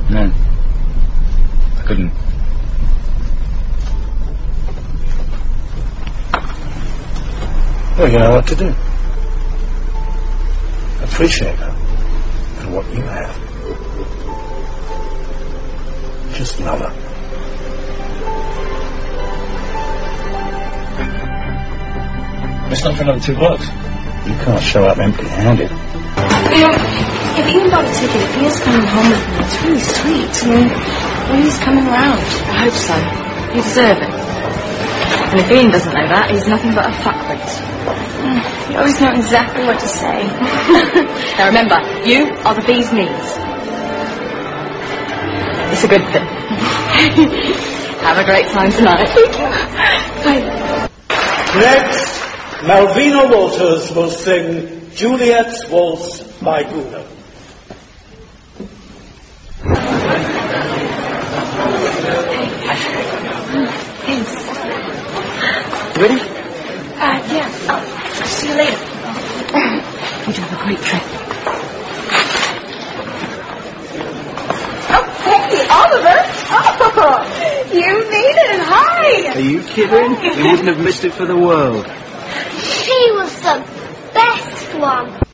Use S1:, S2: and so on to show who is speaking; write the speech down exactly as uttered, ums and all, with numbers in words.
S1: No. I couldn't. Well, you know what to do. Appreciate her and what you have. Just love her. It's not for another two bucks. You can't show up empty-handed.
S2: You know, if Ian bought a ticket, if he is coming home with me, it's really sweet. I mean, when he's coming around, I hope so. You deserve it. And if Ian doesn't know that, he's nothing but a fuckwit. You always know exactly what to say. Now remember, you are the bee's knees. It's a good thing. Have a great time tonight. Bye.
S3: Next, Malvina Walters will sing Juliet's Waltz by Gounod.
S2: Thanks.
S3: Ready?
S2: Uh, yeah. I'll see you later. You do have a great trip. Oh, hey, Oliver! Oh, you made it. Hi.
S4: Are you kidding? We wouldn't have missed it for the world.
S5: She was the best one.